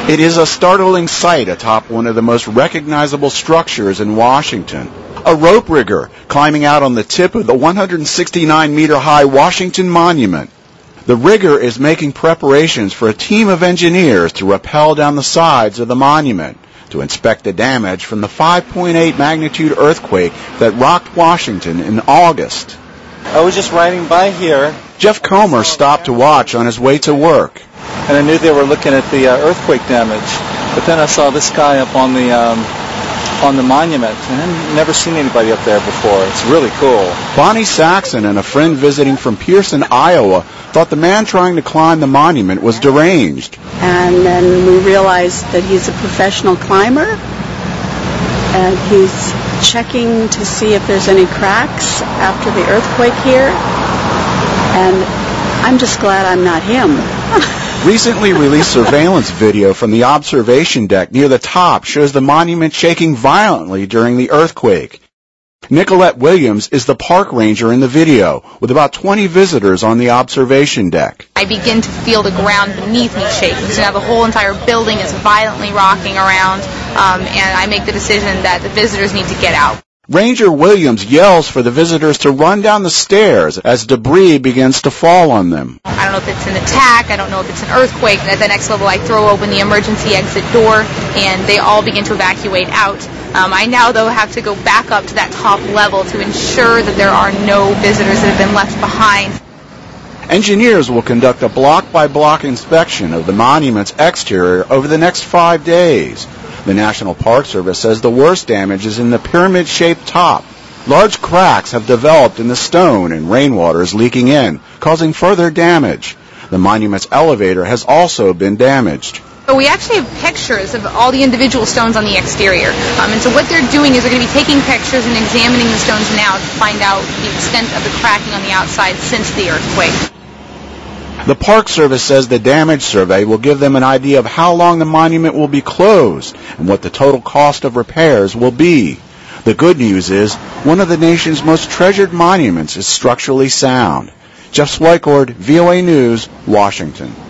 It is a startling sight atop one of the most recognizable structures in Washington. A rope rigger climbing out on the tip of the 169-meter-high Washington Monument. The rigger is making preparations for a team of engineers to rappel down the sides of the monument to inspect the damage from the 5.8 magnitude earthquake that rocked Washington in August. I was just riding by here. Jeff Comer stopped to watch on his way to work. And I knew they were looking at the earthquake damage. But then I saw this guy up on the monument, and I've never seen anybody up there before. It's really cool. Bonnie Saxon and a friend visiting from Pearson, Iowa, thought the man trying to climb the monument was deranged. And then we realized that he's a professional climber, and he's checking to see if there's any cracks after the earthquake here. And I'm just glad I'm not him. Recently released surveillance video from the observation deck near the top shows the monument shaking violently during the earthquake. Nicolette Williams is the park ranger in the video, with about 20 visitors on the observation deck. I begin to feel the ground beneath me shake. So now the whole entire building is violently rocking around, and I make the decision that the visitors need to get out. Ranger Williams yells for the visitors to run down the stairs as debris begins to fall on them. I don't know if it's an attack, I don't know if it's an earthquake. At the next level, I throw open the emergency exit door, and they all begin to evacuate out. I now, though, have to go back up to that top level to ensure that there are no visitors that have been left behind. Engineers will conduct a block-by-block inspection of the monument's exterior over the next 5 days. The National Park Service says the worst damage is in the pyramid-shaped top. Large cracks have developed in the stone and rainwater is leaking in, causing further damage. The monument's elevator has also been damaged. So we actually have pictures of all the individual stones on the exterior. And so what they're doing is they're going to be taking pictures and examining the stones now to find out the extent of the cracking on the outside since the earthquake. The Park Service says the damage survey will give them an idea of how long the monument will be closed and what the total cost of repairs will be. The good news is one of the nation's most treasured monuments is structurally sound. Jeff Swicord, VOA News, Washington.